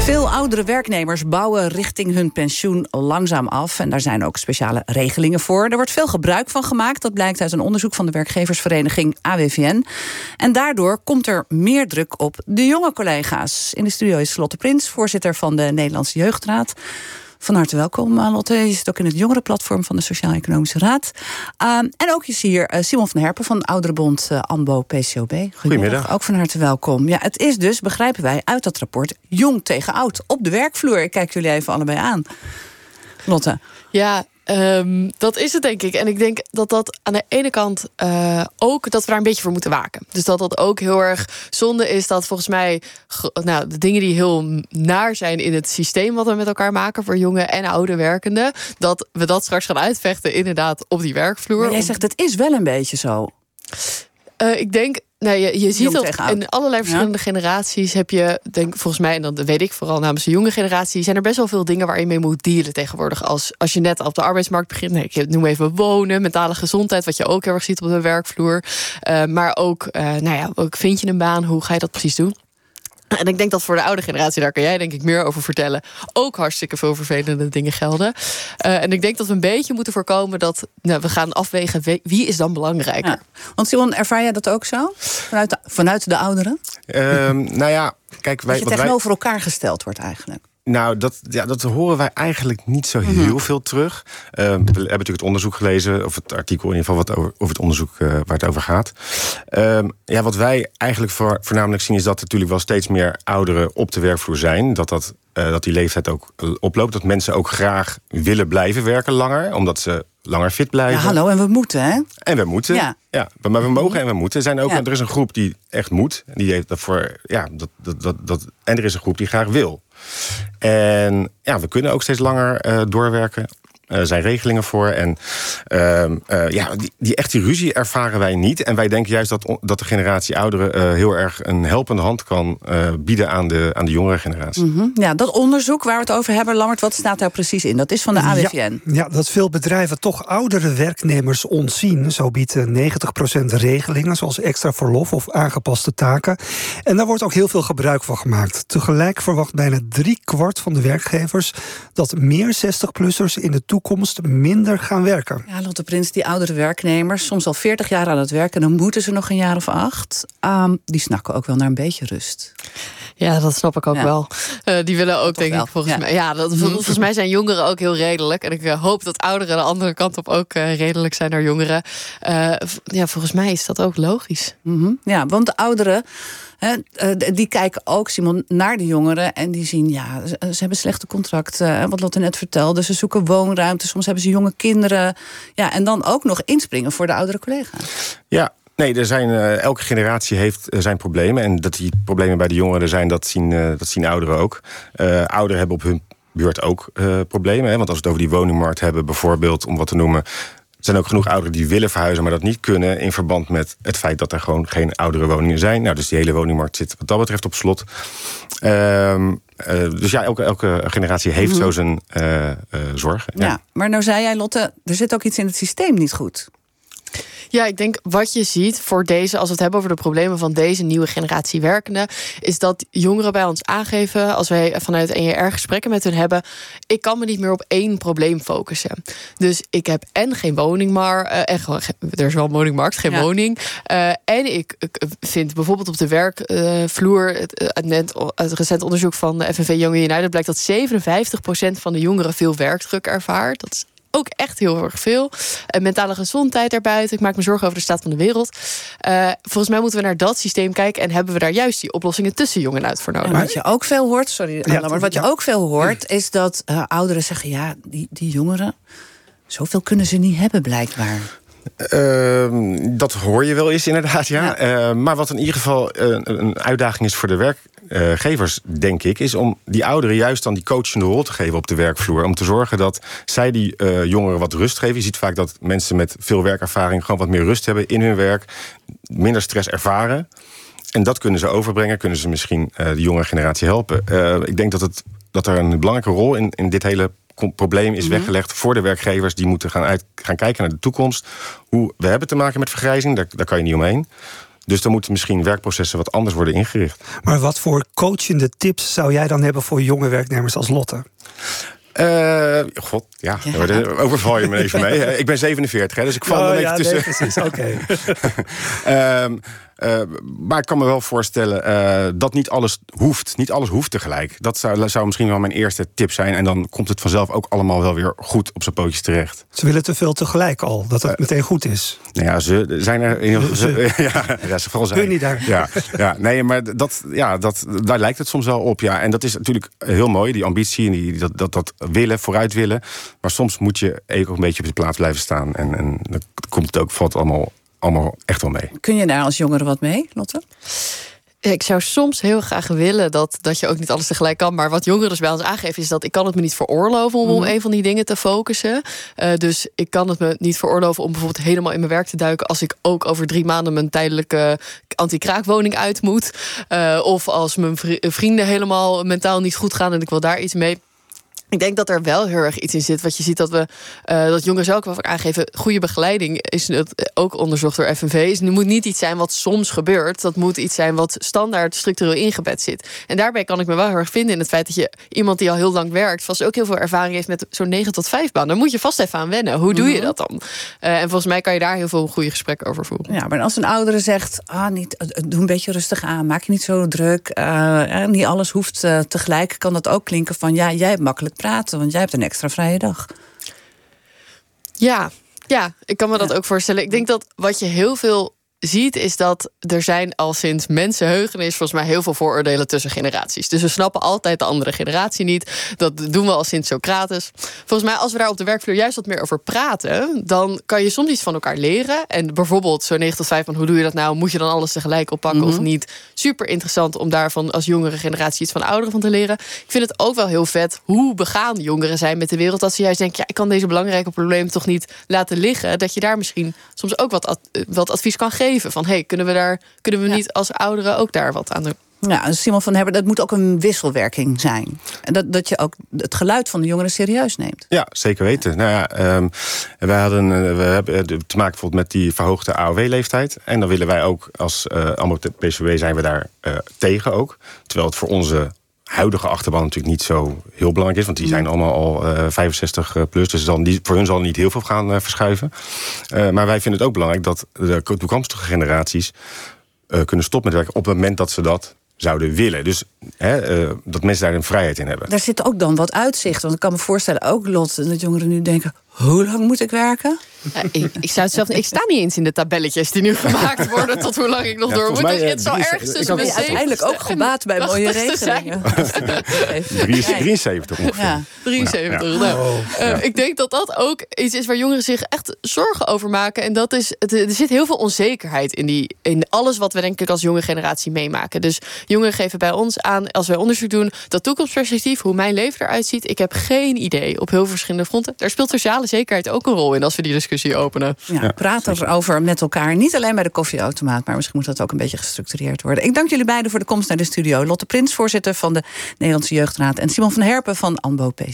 Veel oudere werknemers bouwen richting hun pensioen langzaam af. En daar zijn ook speciale regelingen voor. Er wordt veel gebruik van gemaakt. Dat blijkt uit een onderzoek van de werkgeversvereniging AWVN. En daardoor komt er meer druk op de jonge collega's. In de studio is Lotte Prins, voorzitter van de Nederlandse Jeugdraad. Van harte welkom, Lotte. Je zit ook in het jongerenplatform van de Sociaal-Economische Raad. En ook is hier Simon van Herpen van Ouderenbond ANBO-PCOB. Goedemiddag. Ook van harte welkom. Ja, het is dus, begrijpen wij, uit dat rapport jong tegen oud. Op de werkvloer. Ik kijk jullie even allebei aan. Lotte. Ja, dat is het, denk ik. En ik denk dat aan de ene kant ook dat we daar een beetje voor moeten waken. Dus dat ook heel erg zonde is dat volgens mij de dingen die heel naar zijn in het systeem wat we met elkaar maken voor jonge en oude werkenden, dat we dat straks gaan uitvechten inderdaad op die werkvloer. Maar jij zegt het is wel een beetje zo. Ik denk, je ziet dat in allerlei verschillende generaties heb je, volgens mij, en dat weet ik vooral namens de jonge generatie, zijn er best wel veel dingen waar je mee moet dealen tegenwoordig. Als je net op de arbeidsmarkt begint, ik noem even wonen, mentale gezondheid, wat je ook heel erg ziet op de werkvloer. Maar ook, ook vind je een baan, hoe ga je dat precies doen? En ik denk dat voor de oude generatie, daar kan jij denk ik meer over vertellen, ook hartstikke veel vervelende dingen gelden. En ik denk dat we een beetje moeten voorkomen dat we gaan afwegen wie is dan belangrijker. Ja. Want Simon, ervaar jij dat ook zo? Vanuit de ouderen? Kijk, dat je tegenover elkaar gesteld wordt eigenlijk. Nou, dat horen wij eigenlijk niet zo heel veel terug. We hebben natuurlijk het onderzoek gelezen, of het artikel in ieder geval over het onderzoek waar het over gaat. Wat wij eigenlijk voornamelijk zien is dat er natuurlijk wel steeds meer ouderen op de werkvloer zijn. Dat die leeftijd ook oploopt. Dat mensen ook graag willen blijven werken langer, omdat ze langer fit blijven. Ja, hallo, en we moeten, hè? En we moeten, ja. Maar we mogen en we moeten. Er is een groep die echt moet. Die heeft daarvoor, en er is een groep die graag wil. En we kunnen ook steeds langer doorwerken. Er zijn regelingen voor. En die ruzie ervaren wij niet. En wij denken juist dat de generatie ouderen heel erg een helpende hand kan bieden aan de jongere generatie. Mm-hmm. Ja, dat onderzoek waar we het over hebben, Lammert, wat staat daar precies in? Dat is van de AWVN. Ja, dat veel bedrijven toch oudere werknemers ontzien. Zo biedt 90% regelingen, zoals extra verlof of aangepaste taken. En daar wordt ook heel veel gebruik van gemaakt. Tegelijk verwacht bijna 3/4 van de werkgevers dat meer 60-plussers in de toekomst minder gaan werken. Ja, Lotte Prins, die oudere werknemers, soms al 40 jaar aan het werken, dan moeten ze nog een jaar of 8. Die snakken ook wel naar een beetje rust. Ja, dat snap ik ook wel. Die willen ook, denk ik, volgens mij. Ja, volgens mij zijn jongeren ook heel redelijk. En ik hoop dat ouderen de andere kant op ook redelijk zijn naar jongeren. Volgens mij is dat ook logisch. Mm-hmm. Ja, want de ouderen, die kijken ook, Simon, naar de jongeren. En die zien, ze hebben slechte contracten. Wat Lotte net vertelde. Ze zoeken woonruimte. Soms hebben ze jonge kinderen. Ja, en dan ook nog inspringen voor de oudere collega's. Ja. Nee, elke generatie heeft zijn problemen. En dat die problemen bij de jongeren zijn, dat zien ouderen ook. Ouderen hebben op hun beurt ook problemen. Hè? Want als we het over die woningmarkt hebben, bijvoorbeeld, om wat te noemen, er zijn ook genoeg ouderen die willen verhuizen, maar dat niet kunnen, in verband met het feit dat er gewoon geen oudere woningen zijn. Nou, dus die hele woningmarkt zit wat dat betreft op slot. Dus elke generatie heeft zo zijn zorgen. Ja, maar nou zei jij, Lotte, er zit ook iets in het systeem niet goed. Ja, ik denk wat je ziet voor deze, als we het hebben over de problemen van deze nieuwe generatie werkenden, is dat jongeren bij ons aangeven, als wij vanuit NJR gesprekken met hun hebben, ik kan me niet meer op één probleem focussen. Dus ik heb geen woningmarkt, er is wel een woningmarkt, geen woning. En ik vind bijvoorbeeld op de werkvloer, het recent onderzoek van de FNV Young United blijkt dat 57% van de jongeren veel werkdruk ervaart. Dat is ook echt heel erg veel. Mentale gezondheid daarbuiten. Ik maak me zorgen over de staat van de wereld. Volgens mij moeten we naar dat systeem kijken en hebben we daar juist die oplossingen tussen jong en oud voor nodig. En wat je ook veel hoort, ook veel hoort, is dat ouderen zeggen, die jongeren, zoveel kunnen ze niet hebben blijkbaar. Dat hoor je wel eens inderdaad, ja. Maar wat in ieder geval een uitdaging is voor de werkgevers, denk ik, is om die ouderen juist dan die coachende rol te geven op de werkvloer. Om te zorgen dat zij die jongeren wat rust geven. Je ziet vaak dat mensen met veel werkervaring gewoon wat meer rust hebben in hun werk. Minder stress ervaren. En dat kunnen ze overbrengen. Kunnen ze misschien de jongere generatie helpen. Ik denk dat er een belangrijke rol in dit hele probleem is weggelegd voor de werkgevers. Die moeten gaan kijken naar de toekomst. We hebben te maken met vergrijzing, daar kan je niet omheen. Dus dan moeten misschien werkprocessen wat anders worden ingericht. Maar wat voor coachende tips zou jij dan hebben voor jonge werknemers als Lotte? Overval je me even mee. Ik ben 47, dus ik val een beetje tussen. Nee, precies, oké. Maar ik kan me wel voorstellen dat niet alles hoeft. Niet alles hoeft tegelijk. Dat zou misschien wel mijn eerste tip zijn. En dan komt het vanzelf ook allemaal wel weer goed op zijn pootjes terecht. Ze willen te veel tegelijk al, dat het meteen goed is. Nou ja, ze zijn er... ze vooral zijn. Kun je niet daar? Nee, maar daar lijkt het soms wel op. Ja. En dat is natuurlijk heel mooi, die ambitie en dat willen, vooruit willen. Maar soms moet je ook een beetje op je plaats blijven staan. En dan komt het ook, valt allemaal echt wel mee. Kun je daar als jongere wat mee, Lotte? Ik zou soms heel graag willen dat je ook niet alles tegelijk kan. Maar wat jongeren dus bij ons aangeven is dat ik kan het me niet veroorloven om een van die dingen te focussen. Dus ik kan het me niet veroorloven om bijvoorbeeld helemaal in mijn werk te duiken als ik ook over 3 maanden mijn tijdelijke anti-kraakwoning uit moet. Of als mijn vrienden helemaal mentaal niet goed gaan en ik wil daar iets mee. Ik denk dat er wel heel erg iets in zit. Wat je ziet dat jongeren zelf ook wel vaak aangeven. Goede begeleiding is ook onderzocht door FNV. Het moet niet iets zijn wat soms gebeurt. Dat moet iets zijn wat standaard structureel ingebed zit. En daarbij kan ik me wel heel erg vinden in het feit dat je iemand die al heel lang werkt, vast ook heel veel ervaring heeft met zo'n 9 tot 5 baan. Daar moet je vast even aan wennen. Hoe doe je dat dan? En volgens mij kan je daar heel veel goede gesprekken over voeren. Ja, maar als een oudere zegt, doe een beetje rustig aan, maak je niet zo druk. Niet alles hoeft tegelijk. Kan dat ook klinken van, jij hebt makkelijk praten, want jij hebt een extra vrije dag. Ja, ik kan me dat ook voorstellen. Ik denk dat wat je heel veel ziet is dat er zijn al sinds mensenheugenis volgens mij heel veel vooroordelen tussen generaties. Dus we snappen altijd de andere generatie niet. Dat doen we al sinds Socrates. Volgens mij als we daar op de werkvloer juist wat meer over praten, dan kan je soms iets van elkaar leren. En bijvoorbeeld zo'n 9 tot 5, hoe doe je dat nou? Moet je dan alles tegelijk oppakken of niet? Super interessant om daarvan als jongere generatie iets van ouderen van te leren. Ik vind het ook wel heel vet hoe begaan jongeren zijn met de wereld. Dat ze juist denken, ik kan deze belangrijke problemen toch niet laten liggen. Dat je daar misschien soms ook wat advies kan geven. Van kunnen we niet als ouderen ook daar wat aan doen? Ja, Simon van Herbert, dat moet ook een wisselwerking zijn. En dat je ook het geluid van de jongeren serieus neemt. Ja, zeker weten. Nou ja, we hebben te maken bijvoorbeeld met die verhoogde AOW-leeftijd. En dan willen wij ook als PCW zijn we daar tegen ook. Terwijl het voor onze huidige achterban natuurlijk niet zo heel belangrijk is. Want die zijn allemaal al 65 plus. Dus voor hun zal niet heel veel gaan verschuiven. Maar wij vinden het ook belangrijk dat de toekomstige generaties kunnen stoppen met werken op het moment dat ze dat zouden willen. Dus dat mensen daar een vrijheid in hebben. Daar zit ook dan wat uitzicht. Want ik kan me voorstellen ook, Lot, dat jongeren nu denken, hoe lang moet ik werken? Ik zou het zelf niet. Ik sta niet eens in de tabelletjes die nu gemaakt worden tot hoe lang ik nog door moet. Dus het zal ergens tussen ben je uiteindelijk ook gebaat bij mooie regelingen. 73 ongeveer. Ja, 73. Ja. Ik denk dat dat ook iets is waar jongeren zich echt zorgen over maken. En dat is, er zit heel veel onzekerheid in alles wat we denk ik als jonge generatie meemaken. Dus jongeren geven bij ons aan, als wij onderzoek doen, dat toekomstperspectief, hoe mijn leven eruit ziet, ik heb geen idee op heel verschillende fronten. Daar speelt sociale zekerheid ook een rol in als we die discussie openen. Ja, praat erover met elkaar. Niet alleen bij de koffieautomaat, maar misschien moet dat ook een beetje gestructureerd worden. Ik dank jullie beiden voor de komst naar de studio. Lotte Prins, voorzitter van de Nederlandse Jeugdraad, en Simon van Herpen van ANBO-PC.